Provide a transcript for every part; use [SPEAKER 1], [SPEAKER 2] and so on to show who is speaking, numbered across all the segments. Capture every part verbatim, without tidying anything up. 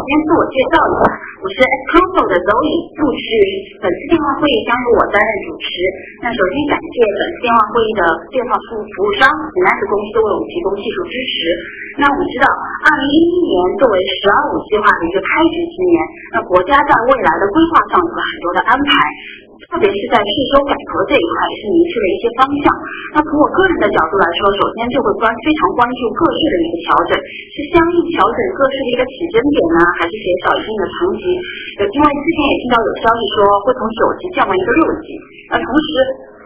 [SPEAKER 1] 先自我介绍一下，我是 X-Council 的 Zoe 主持，本次电话会议将由我担任主持。那首先感谢本次电话会议的电话服服务商 Snap 公司为我们提供技术支持。那我们知道，二零一一年作为“十二五”计划的一个开局之年，那国家在未来的规划上有了很多的安排。特别是在税收改革这一块也是明确了一些方向。那从我个人的角度来说，首先就会关非常关注个税的一个调整，是相应调整个税的一个起征点呢，还是减少一定的层级？呃，因为之前也听到有消息说会从九级降为一个六级。那同时，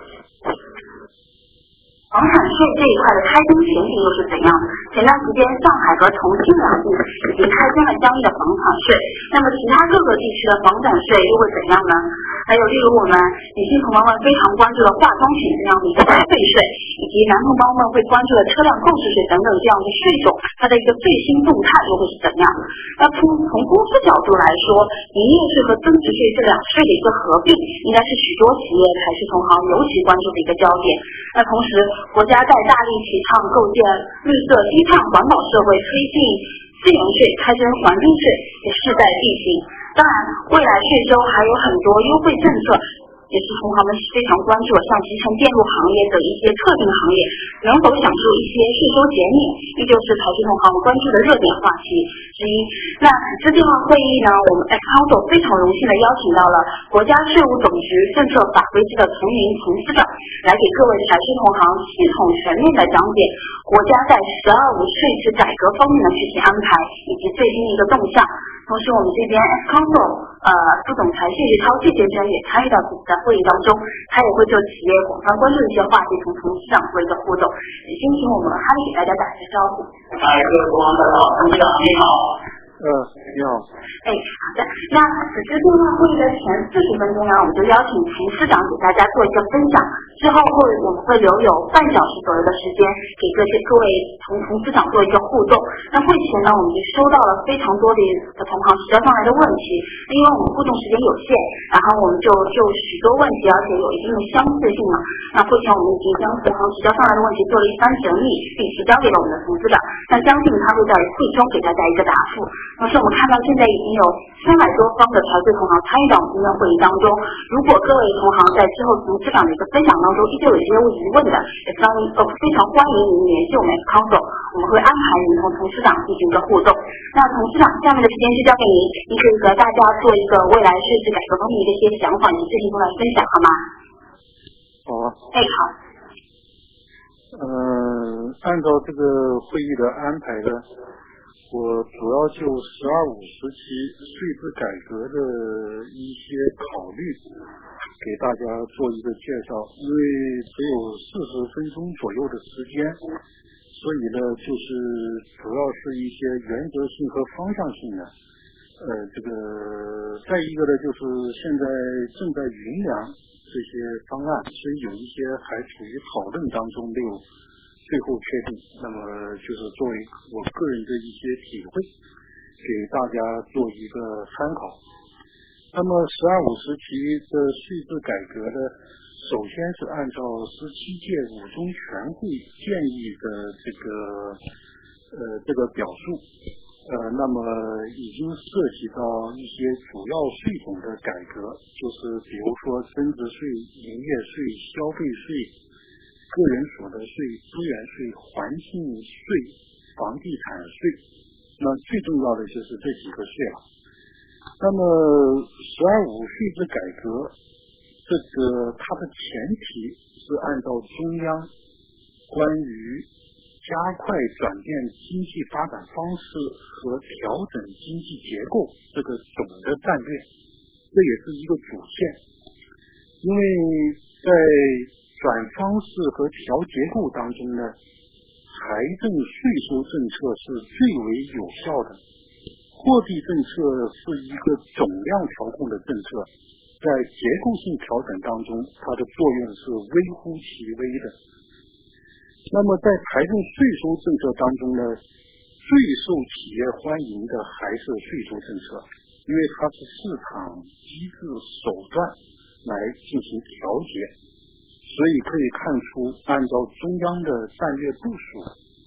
[SPEAKER 1] 房产税这一块的开征前景又是怎样的？前段时间上海和重庆两地已经开征了相应的房产税，那么其他各个地区的房产税又会怎样呢？还有例如我们女性同胞们非常关注的化妆品这样的一个消费税，以及男同胞们会关注的车辆购置税等等这样的税种，它的一个最新动态又会是怎样？那从从公司角度来说，营业税和增值税这两税的一个合并，应该是许多企业还是同行尤其关注的一个焦点。那同时，国家在大力提倡构建绿色低碳环保社会，推进资源税开征环境税也势在必行。当然，未来税收还有很多优惠政策，也是同行们非常关注的，像集成电路行业等一些特定行业能否享受一些税收减免，依旧是财经同行们关注的热点话题之一。那这电话会议呢，我们 X-Council 非常荣幸的邀请到了国家税务总局政策法规司的丛云丛司长，来给各位财经同行系统全面的讲解国家在“十二五”税制改革方面的具体安排以及最新的一个动向。同时，我们这边 X-Council 呃副总裁谢志涛谢先生也参与到此次的会议当中，他也会就企业广泛关注的一些话题同董事长做一个互动。也先请我们哈利给大家打一个招呼。
[SPEAKER 2] 哎，各位同行大家好，董事长你好。
[SPEAKER 3] 呃，你好。
[SPEAKER 1] 哎，好的。那此次电话会议的前四十分钟呢，我们就邀请秦司长给大家做一个分享。之后会我们会留有半小时左右的时间给各些各位同同司长做一个互动。那会前呢，我们已经收到了非常多的的同行提交上来的问题，因为我们互动时间有限，然后我们就就许多问题，而且有一定的相似性嘛。那会前我们已经将同行提交上来的问题做了一番整理，并提交给了我们的同司长。那相信他会在会中给大家一个答复。同时，我们看到现在已经有三百多方的财税同行参与到我们今天会议当中。如果各位同行在之后从司长的一个分享当中依旧有一些疑问的，也非常呃非常欢迎您联系我们 X-Council， 我们会安排您同同司长进行一个互动。那同司长，下面的时间就交给您，您可以和大家做一个未来税制改革方面的一些想法以及最近过来分享，好吗？
[SPEAKER 3] 好啊。
[SPEAKER 1] 哎，好。
[SPEAKER 3] 嗯、呃，按照这个会议的安排呢，我主要就“十二五”时期税制改革的一些考虑给大家做一个介绍。因为只有四十分钟左右的时间，所以呢，就是主要是一些原则性和方向性的。呃，这个再一个呢，就是现在正在酝酿这些方案，所以有一些还处于讨论当中，没有最后确定。那么就是作为我个人的一些体会，给大家做一个参考。那么“十二五”时期的税制改革呢，首先是按照十七届五中全会建议的这个呃这个表述，呃，那么已经涉及到一些主要税种的改革，就是比如说增值税、营业税、消费税、个人所得税、资源税、环境税、房地产税。那最重要的就是这几个税了。那么“十二五”税制改革，这个它的前提是按照中央关于加快转变经济发展方式和调整经济结构这个总的战略，这也是一个主线。因为在转方式和调结构当中呢，财政税收政策是最为有效的，货币政策是一个总量调控的政策，在结构性调整当中，它的作用是微乎其微的。那么在财政税收政策当中呢，最受企业欢迎的还是税收政策，因为它是市场机制手段来进行调节，所以可以看出按照中央的战略部署，税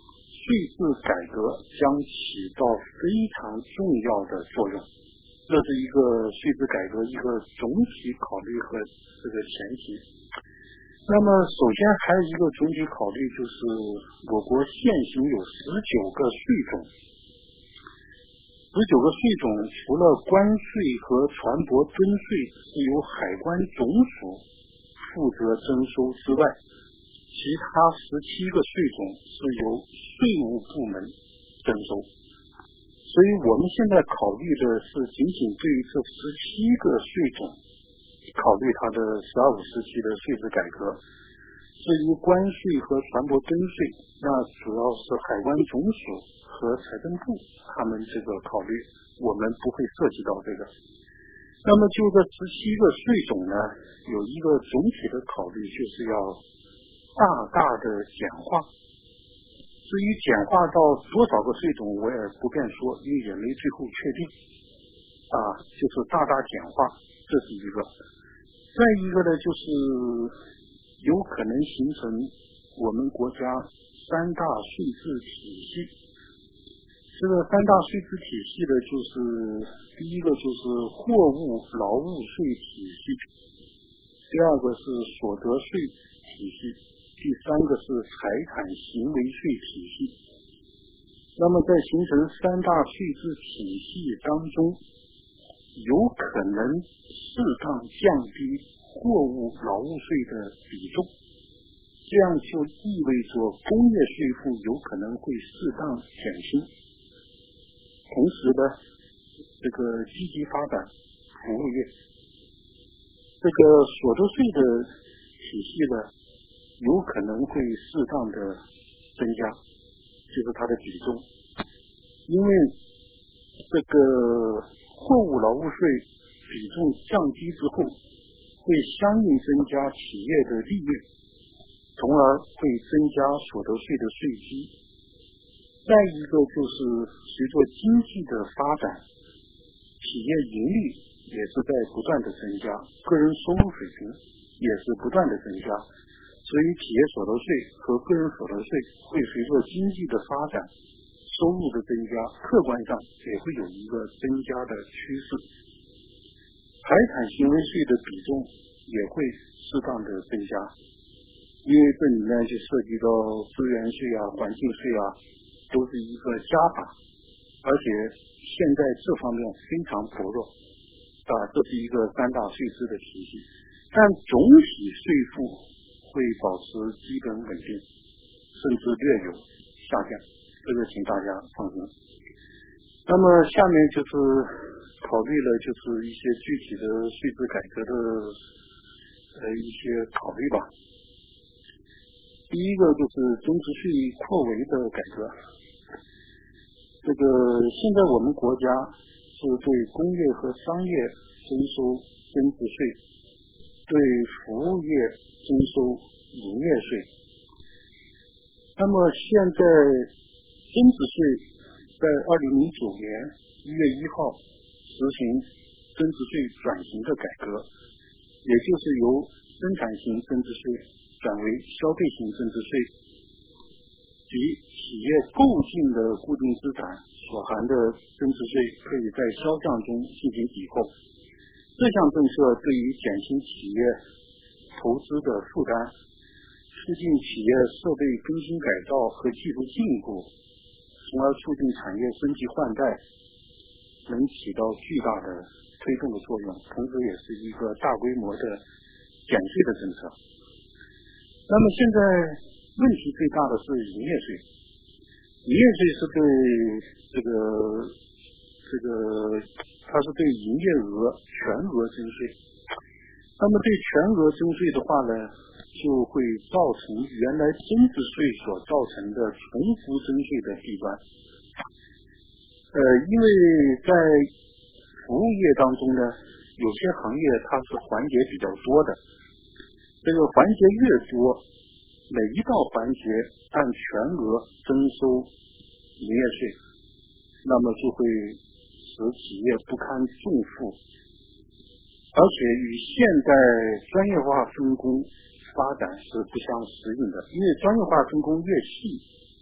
[SPEAKER 3] 税制改革将起到非常重要的作用。这是一个税制改革一个总体考虑和这个前提。那么首先还有一个总体考虑，就是我国现行有十九个税种，十九个税种除了关税和船舶吨税是由海关总署负责征收之外，其他十七个税种是由税务部门征收。所以我们现在考虑的是仅仅对于这十七个税种考虑它的十二五时期的税制改革。至于关税和船舶吨税，那主要是海关总署和财政部他们这个考虑，我们不会涉及到这个。那么就这十七个税种呢，有一个总体的考虑，就是要大大的简化。至于简化到多少个税种我也不便说，因为也没最后确定啊，就是大大简化，这是一个。再一个呢，就是有可能形成我们国家三大税制体系。这个三大税制体系呢，就是第一个就是货物劳务税体系，第二个是所得税体系，第三个是财产行为税体系。那么在形成三大税制体系当中，有可能适当降低货物劳务税的比重，这样就意味着工业税负有可能会适当减轻。同时呢，这个积极发展服务业，这个所得税的体系呢，有可能会适当的增加，就是它的比重，因为这个货物劳务税比重降低之后，会相应增加企业的利润，从而会增加所得税的税基。再一个就是随着经济的发展，企业盈利也是在不断的增加，个人收入水平也是不断的增加，所以企业所得税和个人所得税会随着经济的发展，收入的增加，客观上也会有一个增加的趋势。财产行为税的比重也会适当的增加，因为这里面就涉及到资源税啊、环境税啊，都是一个加法，而且现在这方面非常薄弱啊，这是一个三大税制的体系，但总体税负会保持基本稳定，甚至略有下降，这个请大家放心。那么下面就是考虑了就是一些具体的税制改革的呃一些考虑吧。第一个就是增值税扩围的改革。这个现在我们国家是对工业和商业征收增值税，对服务业征收营业税。那么现在增值税在二零零九年一月一号实行增值税转型的改革，也就是由生产型增值税转为消费型增值税，即企业购进的固定资产所含的增值税可以在销项中进行抵扣。这项政策对于减轻企业投资的负担，促进企业设备更新改造和技术进步，从而促进产业升级换代，能起到巨大的推动的作用，同时也是一个大规模的减税的政策。那么现在问题最大的是营业税，营业税是对这个这个它是对营业额全额征税，那么对全额征税的话呢，就会造成原来增值税所造成的重复征税的弊端。呃，因为在服务业当中呢，有些行业它是环节比较多的，这个环节越多，每一道环节按全额征收营业税，那么就会使企业不堪重负，而且与现代专业化分工发展是不相适应的。因为专业化分工越细，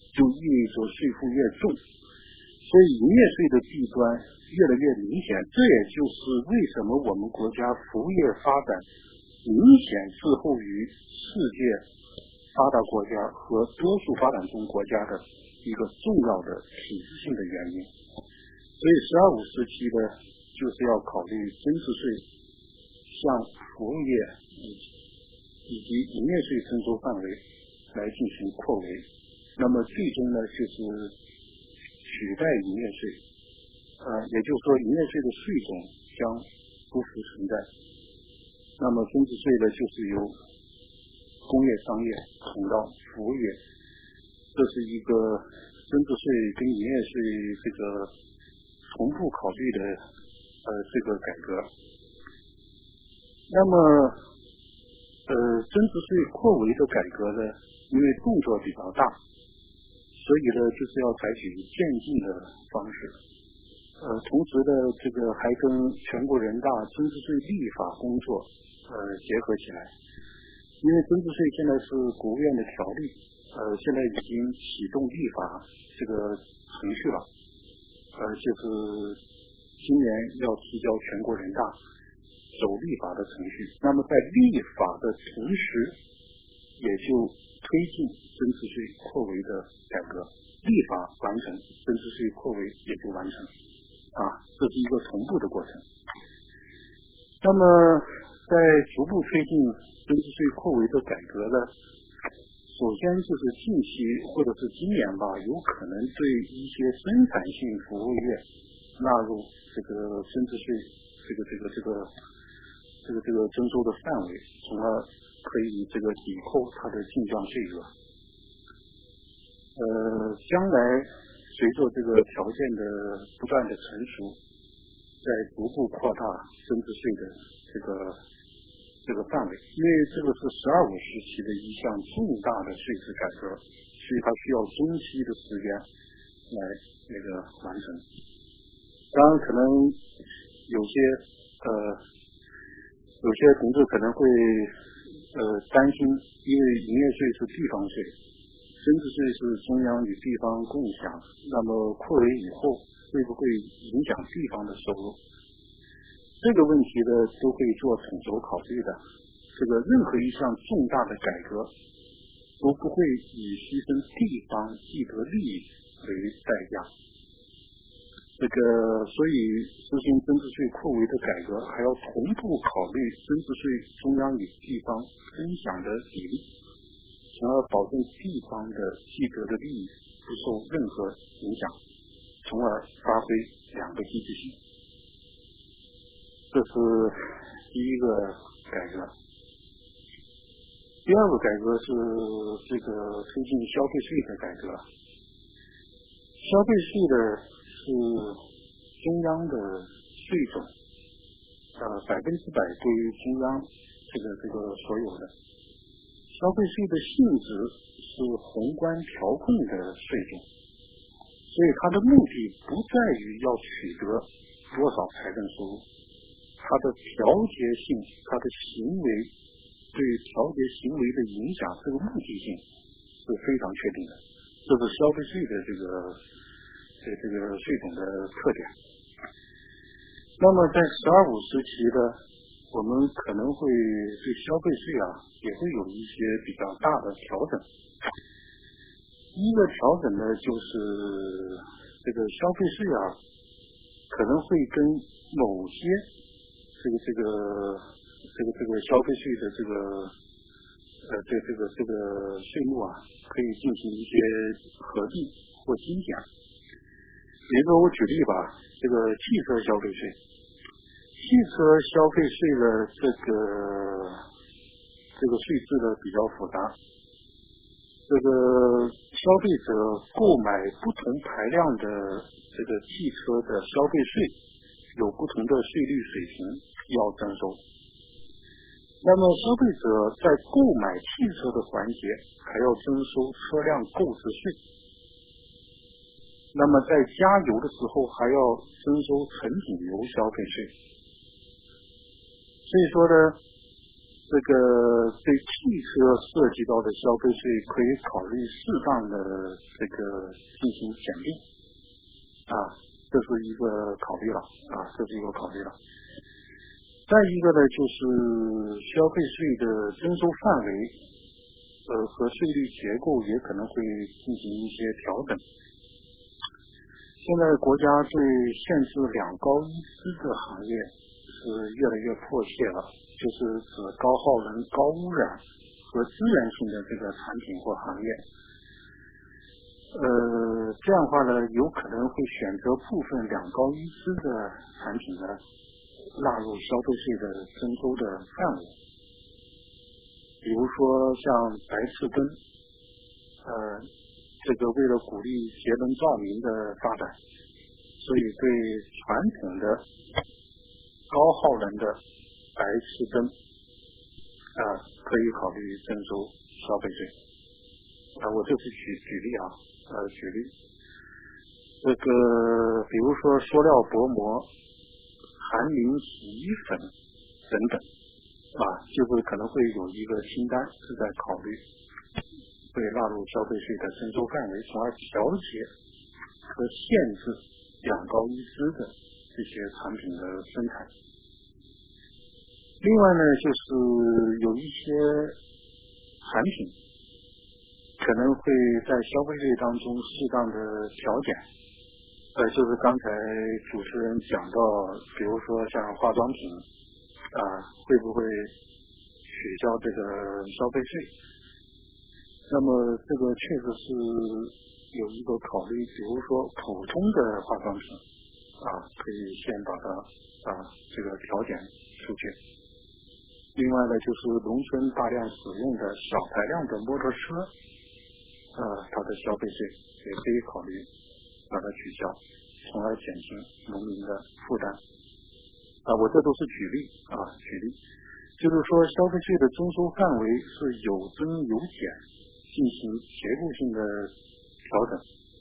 [SPEAKER 3] 就意味着税负越重，所以营业税的弊端越来越明显。这也就是为什么我们国家服务业发展明显滞后于世界发达国家和多数发展中国家的一个重要的体制性的原因。所以十二五时期呢，就是要考虑增值税向服务业以及营业税征收范围来进行扩围，那么最终呢就是取代营业税，呃，也就是说营业税的税种将不复存在，那么增值税呢就是由工业商业统到服务业，这是一个增值税跟营业税这个同步考虑的呃这个改革。那么呃增值税扩围的改革呢，因为动作比较大，所以呢就是要采取渐进的方式，呃同时呢这个还跟全国人大增值税立法工作呃结合起来。因为增值税现在是国务院的条例，呃现在已经启动立法这个程序了，呃就是今年要提交全国人大走立法的程序。那么在立法的同时，也就推进增值税扩围的改革，立法完成，增值税扩围也就完成，啊，这是一个同步的过程。那么在逐步推进增值税扩围的改革呢，首先就是近期或者是今年吧，有可能对一些生产性服务业纳入这个增值税这个这个这个这个这个征收的范围，从而可以这个抵扣它的进项税额。呃，将来随着这个条件的不断的成熟，在逐步扩大增值税的这个这个范围，因为这个是十二五时期的一项重大的税制改革，所以它需要中期的时间来那个完成。当然，可能有些呃有些同志可能会呃担心，因为营业税是地方税，增值税是中央与地方共享，那么扩围以后会不会影响地方的收入？这个问题呢，都会做统筹考虑的。这个任何一项重大的改革，都不会以牺牲地方既得利益为代价。这个，所以实行增值税扩围的改革，还要同步考虑增值税中央与地方分享的比例，从而保证地方的既得的利益不受任何影响，从而发挥两个积极性。这是第一个改革。第二个改革是这个推进消费税的改革。消费税呢是中央的税种，呃百分之百归于中央这个这个所有的。消费税的性质是宏观调控的税种，所以它的目的不在于要取得多少财政收入，它的调节性，它的行为对调节行为的影响，这个目的性是非常确定的，这是消费税的这个这这个税种的特点。那么在十二五时期呢，我们可能会对消费税啊也会有一些比较大的调整。第一个调整呢，就是这个消费税啊可能会跟某些这个这个这个这个消费税的这个呃这这个这个税目啊，可以进行一些合并或精简。比如说我举例吧，这个汽车消费税，汽车消费税的这个这个税制呢比较复杂，这个消费者购买不同排量的这个汽车的消费税有不同的税率水平要征收。那么消费者在购买汽车的环节还要征收车辆购置税，那么在加油的时候还要征收成品油消费税。所以说呢，这这个对汽车涉及到的消费税可以考虑适当的这个进行减定啊，这是一个考虑了啊，这是一个考虑了。再一个呢，就是消费税的征收范围，呃和税率结构也可能会进行一些调整。现在国家对限制两高一资的行业是越来越迫切了，就是指高耗能、高污染和资源性的这个产品或行业。呃，这样的话呢，有可能会选择部分两高一资的产品呢，纳入消费税的征收的范围。比如说像白炽灯，呃，这个为了鼓励节能照明的发展，所以对传统的高耗能的白炽灯啊、呃，可以考虑征收消费税。啊、呃，我这是举举例啊，呃，举例。这个比如说塑料薄膜、含磷洗衣粉等等，啊，就是可能会有一个清单是在考虑会纳入消费税的征收范围，从而调节和限制两高一资的这些产品的生产。另外呢，就是有一些产品可能会在消费税当中适当的调减，呃，就是刚才主持人讲到，比如说像化妆品啊，会不会取消这个消费税？那么这个确实是有一个考虑，比如说普通的化妆品啊，可以先把它啊这个调减出去。另外呢，就是农村大量使用的小排量的摩托车，呃，它的消费税也可以考虑把它取消，从而减轻农民的负担。啊，我这都是举例啊，举例，就是说消费税的征收范围是有增有减，进行结构性的调整。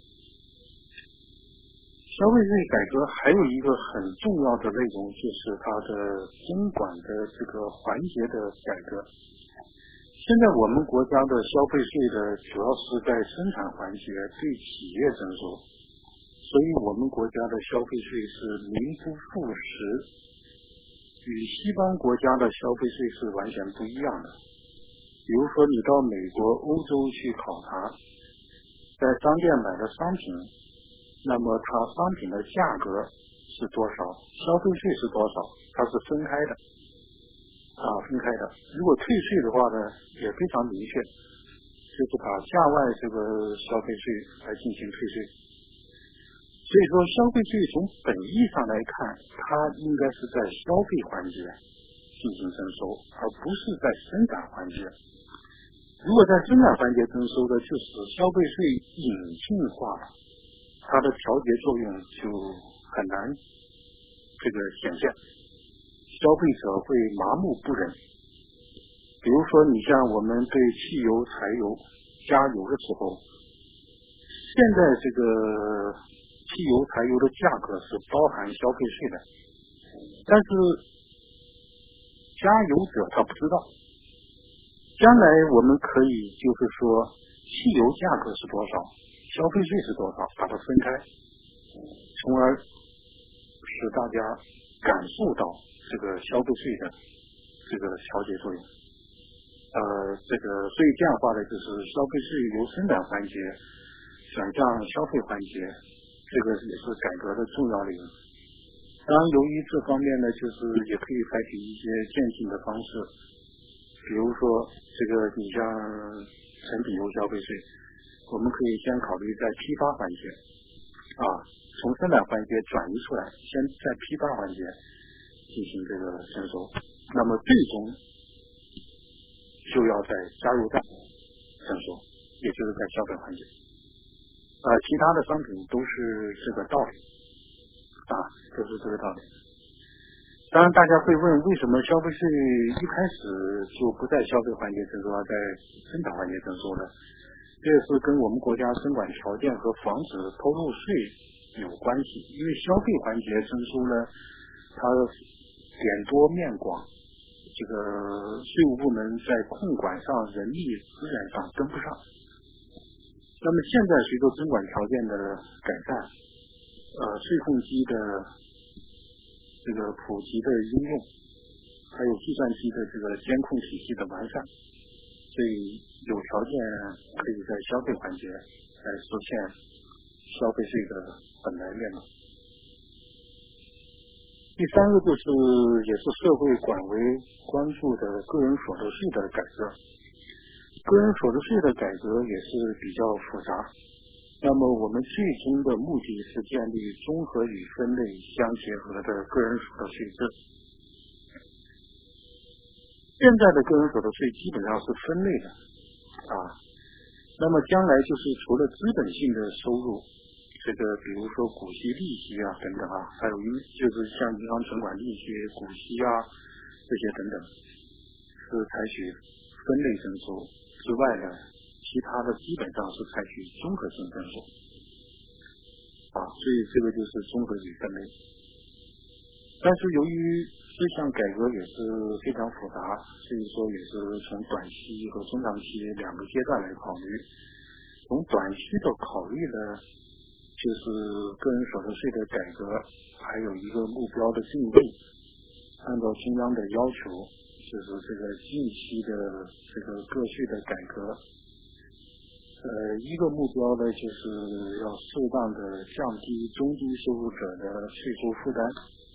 [SPEAKER 3] 消费税改革还有一个很重要的内容，就是它的监管的这个环节的改革。现在我们国家的消费税的主要是在生产环节对企业征收，所以我们国家的消费税是民不副实，与西方国家的消费税是完全不一样的。比如说你到美国、欧洲去考察，在商店买的商品，那么它商品的价格是多少，消费税是多少，它是分开的啊，分开的。如果退税的话呢，也非常明确，就是把价外这个消费税来进行退税。所以说，消费税从本意上来看，它应该是在消费环节进行征收，而不是在生产环节。如果在生产环节征收的，就使消费税隐性化了，它的调节作用就很难这个显现，消费者会麻木不仁。比如说，你像我们对汽油、柴油加油的时候，现在这个汽油、柴油的价格是包含消费税的，但是加油者他不知道。将来我们可以就是说，汽油价格是多少，消费税是多少，把它分开，从而使大家感受到这个消费税的这个调节作用。呃，这个所以这样的话呢，就是消费税由生产环节转向消费环节，这个也是改革的重要内容。当然，由于这方面呢，就是也可以采取一些渐进的方式，比如说这个你像成品油消费税，我们可以先考虑在批发环节啊，从生产环节转移出来，先在批发环节进行这个征收，那么最终就要在加油站征收，也就是在消费环节。啊，其他的商品都是这个道理啊，都是这个道理。当然，大家会问，为什么消费税一开始就不在消费环节征收，而在生产环节征收呢？这是跟我们国家监管条件和防止偷漏税有关系。因为消费环节征收呢，它点多面广，就这个税务部门在控管上人力资源上跟不上。那么现在随着监管条件的改善，呃，税控机的这个普及的应用，还有计算机的这个监控体系的完善，所以有条件可以在消费环节来实现消费税的本来面貌。第三个就是也是社会广为关注的个人所得税的改革。个人所得税的改革也是比较复杂，那么我们最终的目的是建立综合与分类相结合的个人所得税制。现在的个人所得税基本上是分类的啊，那么将来就是除了资本性的收入，这个比如说股息、利息啊等等啊，还有一就是像银行存款利息、股息啊这些等等，是采取分类征收之外呢，其他的基本上是采取综合性征收啊，所以这个就是综合与分类。但是由于这项改革也是非常复杂，所以说也是从短期和中长期两个阶段来考虑。从短期的考虑呢，就是个人所得税的改革，还有一个目标的定位，按照中央的要求，就是这个近期的这个个税的改革，呃，一个目标呢，就是要适当的降低中低收入者的税收负担。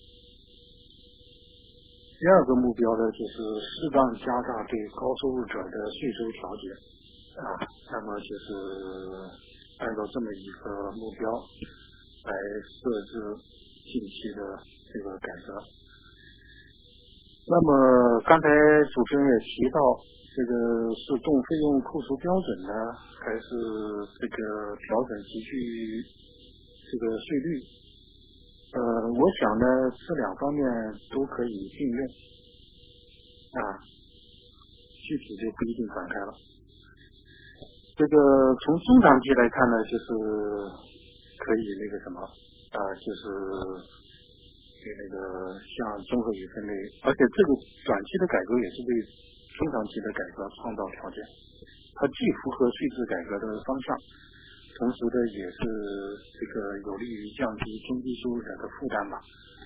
[SPEAKER 3] 第二个目标呢，就是适当加大对高收入者的税收调节啊，那么就是按照这么一个目标来设置近期的这个改革。那么刚才主持人也提到，这个是动费用扣除标准呢，还是这个调整集聚这个税率？呃，我想呢，这两方面都可以并用啊，具体就不一定展开了。这个从中长期来看呢，就是可以那个什么啊，就是那个像综合与分类，而且这个短期的改革也是为中长期的改革创造条件，它既符合税制改革的方向，同时呢也是这个有利于降低中低收入者的负担吧。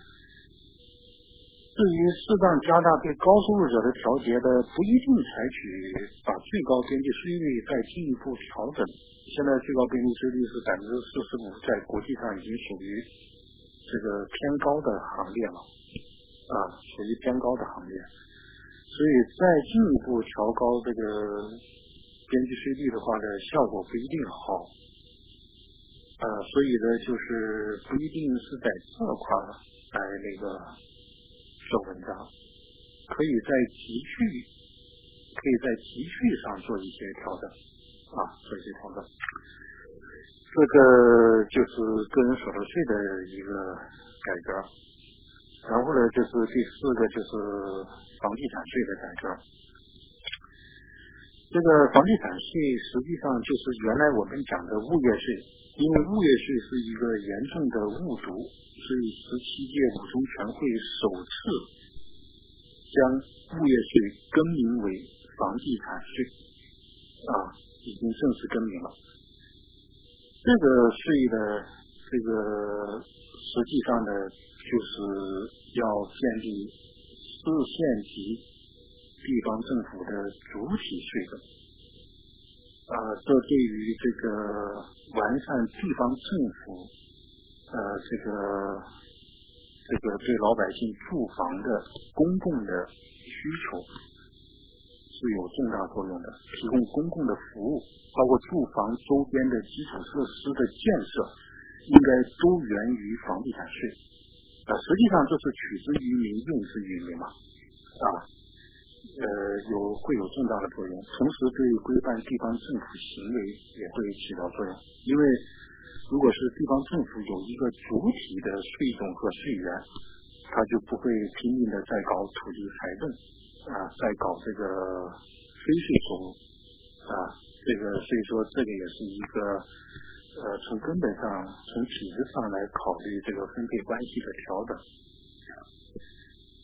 [SPEAKER 3] 至于适当加大对高收入者的调节的，不一定采取把最高边际税率再进一步调整。现在最高边际税率是百分之四十五，在国际上已经属于这个偏高的行列了啊，属于偏高的行列。所以再进一步调高这个边际税率的话呢，效果不一定好。呃，所以呢，就是不一定是在这块来那个做文章，可以在集聚，可以在集聚上做一些调整啊，做一些调整。这个就是个人所得税的一个改革。然后呢，就是第四个就是房地产税的改革。这个房地产税实际上就是原来我们讲的物业税，因为物业税是一个严重的误读，所以十七届五中全会首次将物业税更名为房地产税啊，已经正式更名了。这个税的这个实际上呢，就是要建立市县级地方政府的主体税的，呃，这对于这个完善地方政府，呃，这个这个对老百姓住房的公共的需求是有重大作用的，提供公共的服务，包括住房周边的基础设施的建设，应该都源于房地产税。啊，实际上这是取之于民，用之于民嘛，啊，呃，有会有重大的作用，同时对规范地方政府行为也会起到作用。因为如果是地方政府有一个主体的税种和税源，他就不会拼命的在搞土地财政啊，在搞这个非税收入啊，这个所以说这个也是一个呃从根本上从体制上来考虑这个分配关系的调整。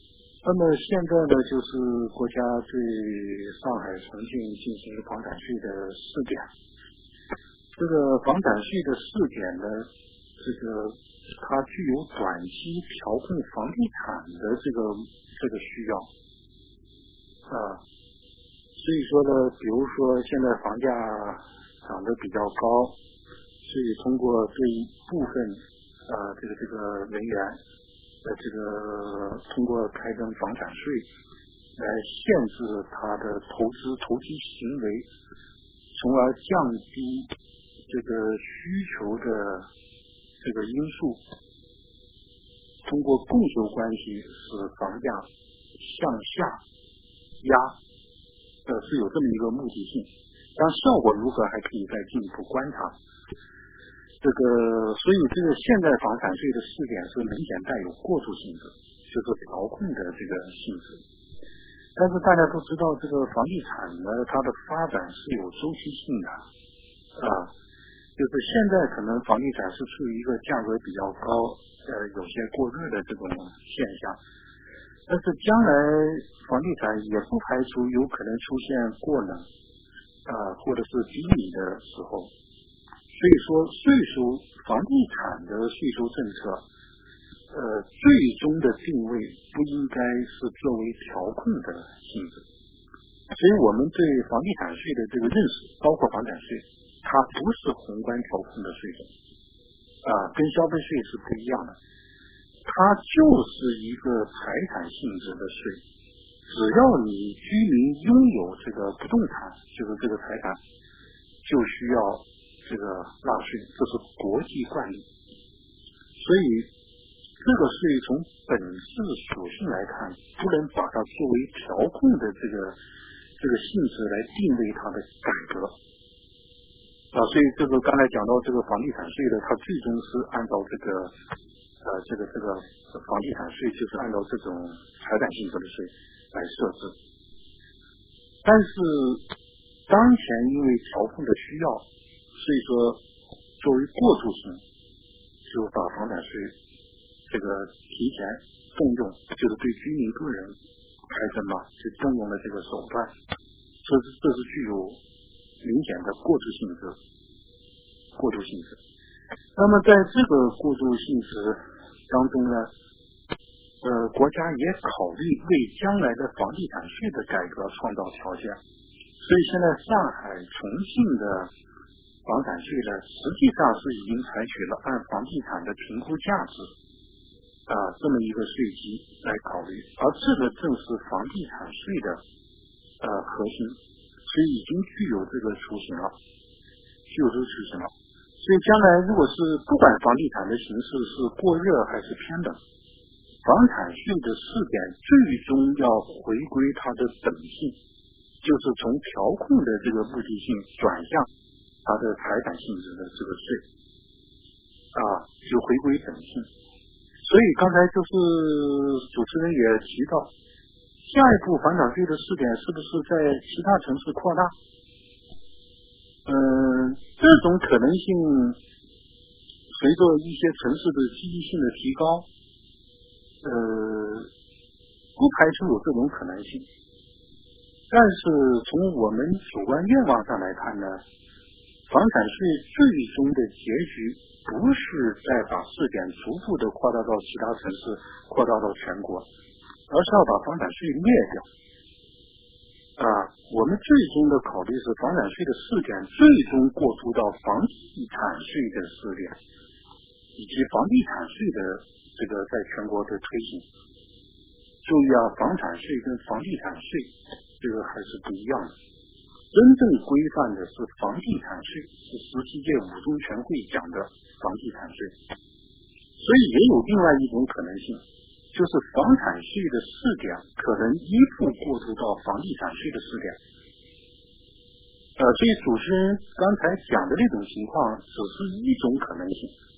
[SPEAKER 3] 那么现在呢，就是国家对上海、重庆进行房产税的试点。这个房产税的试点呢，这个它具有短期调控房地产的这个这个需要啊。所以说呢，比如说现在房价涨得比较高，所以通过对部分呃这个这个人员的这个通过开征房产税来限制他的投资投机行为，从而降低这个需求的这个因素，通过供求关系使房价向下压，呃是有这么一个目的性。但效果如何还可以再进一步观察。这个所以这个现在房产税的试点是明显带有过渡性质，就是调控的这个性质。但是大家都知道，这个房地产呢，它的发展是有周期性的啊，就是现在可能房地产是处于一个价格比较高，呃，有些过热的这种现象。但是将来房地产也不排除有可能出现过冷啊、呃，或者是低迷的时候。所以说，税收房地产的税收政策，呃，最终的定位不应该是作为调控的性质。所以我们对房地产税的这个认识，包括房产税，它不是宏观调控的税种，啊、呃，跟消费税是不一样的。它就是一个财产性质的税，只要你居民拥有这个不动产，就是这个财产，就需要这个纳税，这是国际惯例。所以这个税从本质属性来看，不能把它作为调控的这个这个性质来定位它的改革啊。所以这个刚才讲到这个房地产税的，它最终是按照这个呃这个这个房地产税就是按照这种财产性质的税来设置。但是当前因为调控的需要，所以说作为过渡性，就把房产税这个提前动用，就是对居民个人开征嘛，就动用了这个手段，这是这是具有明显的过渡性质，过渡性质。那么在这个过渡性质当中呢，呃，国家也考虑为将来的房地产税的改革创造条件，所以现在上海、重庆的房产税呢，实际上是已经采取了按房地产的评估价值啊、呃、这么一个税基来考虑，而这个正是房地产税的呃核心，所以已经具有这个雏形了，具有这个雏形了。所以将来如果是不管房地产的形式是过热还是偏冷，房产税的试点最终要回归它的本性，就是从调控的这个目的性转向它的财产性质的这个税啊，就回归本性。所以刚才就是主持人也提到，下一步房产税的试点是不是在其他城市扩大？嗯，这种可能性随着一些城市的积极性的提高，呃，不排除有这种可能性。但是从我们主观愿望上来看呢，房产税最终的结局不是再把试点逐步的扩大到其他城市，扩大到全国，而是要把房产税灭掉。啊，我们最终的考虑是房产税的试点最终过渡到房地产税的试点，以及房地产税的这个在全国的推行。注意啊，房产税跟房地产税这个还是不一样的。真正规范的是房地产税，是十七届五中全会讲的房地产税。所以也有另外一种可能性，就是房产税的试点可能依附过渡到房地产税的试点。呃，所以主持人刚才讲的那种情况只是一种可能性。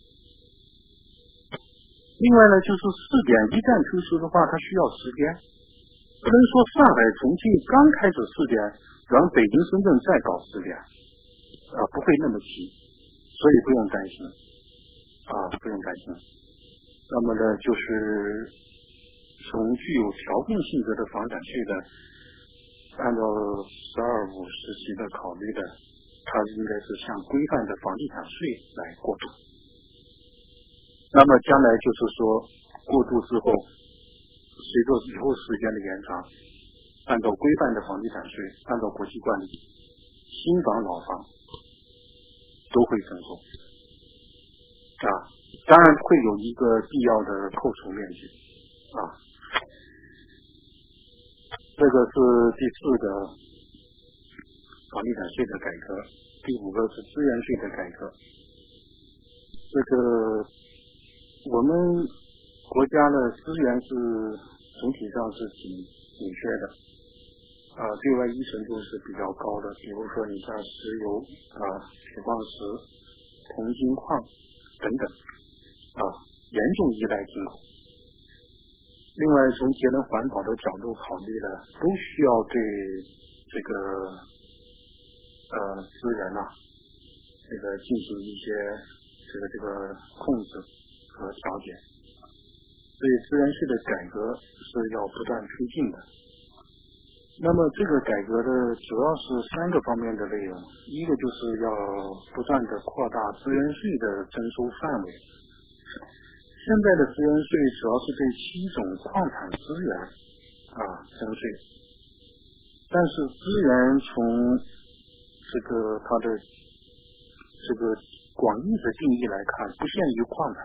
[SPEAKER 3] 另外呢，就是试点一旦推出的话，它需要时间，不能说上海、重庆刚开始试点，然后北京、深圳再搞试点，啊、呃，不会那么急，所以不用担心，啊、呃，不用担心。那么呢，就是从具有调控性质的房产税的，按照十二五时期的考虑的，它应该是向规范的房地产税来过渡。那么将来就是说过渡之后，随着以后时间的延长，按照规范的房地产税，按照国际惯例，新房老房都会征收啊，当然会有一个必要的扣除面积啊。这个是第四个房地产税的改革，第五个是资源税的改革。这个我们国家的资源是总体上是挺紧缺的，啊，对外依存度是比较高的。比如说你像石油啊、铁矿石、铜金矿等等，啊，严重依赖进口。另外，从节能环保的角度考虑呢，都需要对这个呃资源呐、啊，这个进行一些这个这个控制和调节。所以资源税的改革是要不断推进的。那么这个改革的主要是三个方面的内容，一个就是要不断的扩大资源税的征收范围。现在的资源税主要是对七种矿产资源啊征税，但是资源从这个它的这个广义的定义来看，不限于矿产，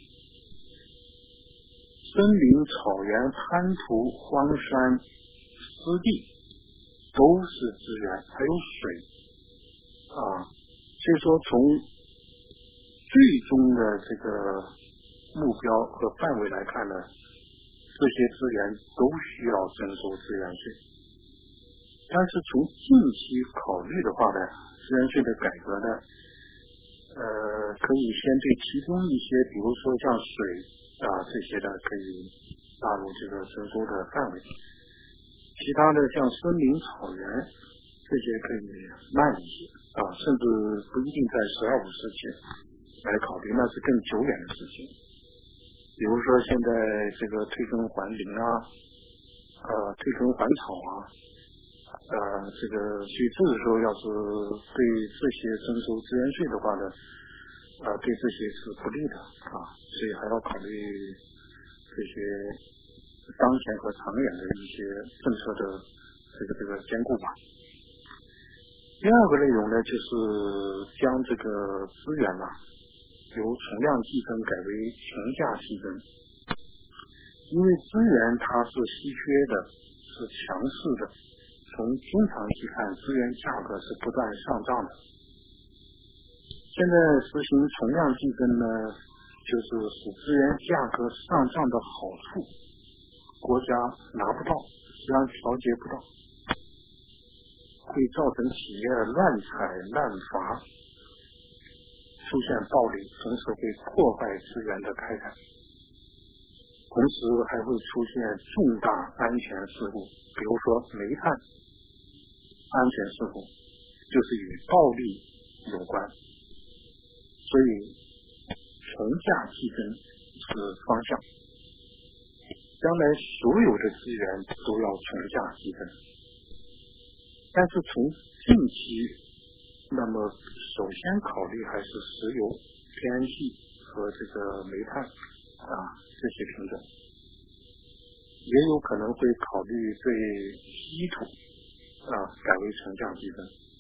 [SPEAKER 3] 森林、草原、滩涂、荒山、湿地都是资源，还有水啊，所以说从最终的这个目标和范围来看呢，这些资源都需要征收资源税。但是从近期考虑的话呢，资源税的改革呢，呃，可以先对其中一些，比如说像水啊这些的，可以纳入这个征收的范围。其他的像森林、草原这些可以慢一些啊，甚至不一定在十二五时期来考虑，那是更久远的事情。比如说现在这个退耕还林啊，呃，退耕还草啊，呃，这个所以这个时候要是对这些征收资源税的话呢，呃，对这些是不利的啊，所以还要考虑这些当前和长远的一些政策的这个这个兼顾吧。第二个内容呢，就是将这个资源啊，由存量计分改为群价计分。因为资源它是稀缺的，是强势的，从中长期看，资源价格是不断上涨的。现在实行存量计分呢，就是使资源价格上涨的好处国家拿不到，实际上调节不到，会造成企业滥采滥伐，出现暴利，同时会破坏资源的开采，同时还会出现重大安全事故，比如说煤炭安全事故就是与暴利有关，所以从价计分是方向。将来所有的资源都要从价计分，但是从近期，那么首先考虑还是石油、天然气和这个煤炭啊这些品种，也有可能会考虑对稀土啊改为从价计分。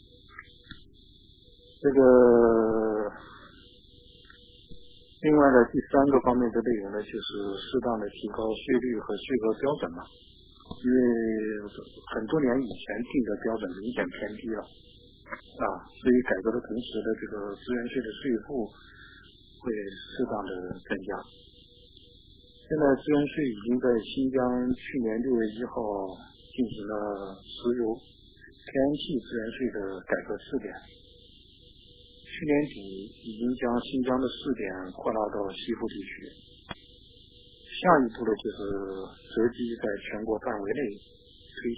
[SPEAKER 3] 这个另外呢，第三个方面的内容呢，就是适当的提高税率和税额标准嘛。因为很多年以前定的标准明显偏低了啊，所以改革的同时的这个资源税的税负会适当的增加。现在资源税已经在新疆去年六月一号进行了石油、天然气资源税的改革试点。去年底已经将新疆的试点扩大到西部地区，下一步呢就是择机在全国范围内推行。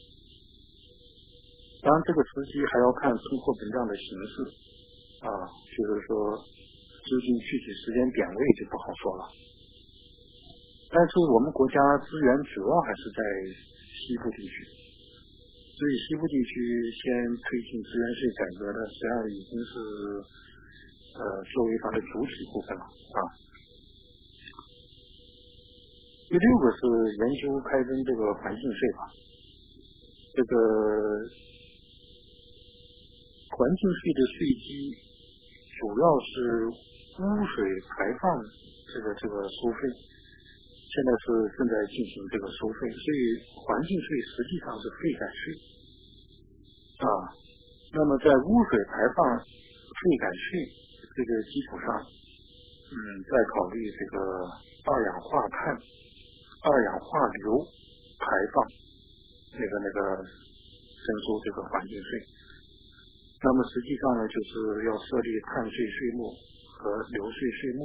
[SPEAKER 3] 当然这个时机还要看通货膨胀的形势啊，就是说究竟具体时间点位就不好说了。 但是我们国家资源主要还是在西部地区，所以西部地区先推进资源税改革的，实际上已经是呃作为它的主体部分了啊。第六个是研究开征这个环境税法，这个环境税的税基主要是污水排放这个这个收费，现在是正在进行这个收费，所以环境税实际上是费改税啊。那么在污水排放费改税这个基础上，嗯，再考虑这个二氧化碳、二氧化硫排放那个那个征收这个环境税。那么实际上呢，就是要设立碳税税目和硫税税目。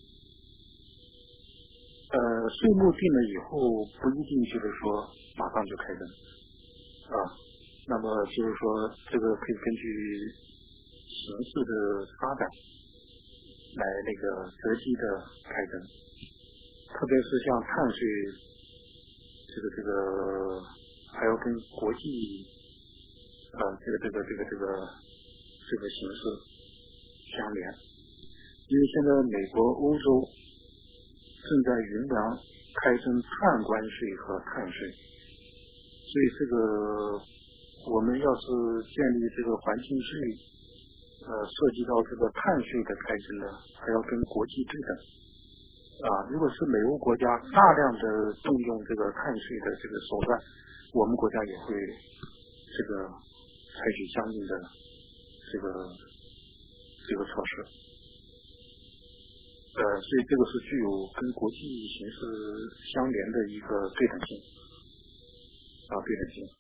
[SPEAKER 3] 呃，税目定了以后，不一定就是说马上就开征啊。那么就是说，这个可以根据形势的发展来那个择机的开征。特别是像碳税，这个这个还要跟国际呃这个这个这个这个这个形势相连，因为现在美国、欧洲正在酝酿开征碳关税和碳税，所以这个我们要是建立这个环境税，呃，涉及到这个碳税的开征呢，还要跟国际对等啊。如果是美欧国家大量的动用这个碳税的这个手段，我们国家也会这个采取相应的这个这个措施。呃，所以这个是具有跟国际形势相连的一个对等性啊，对等性。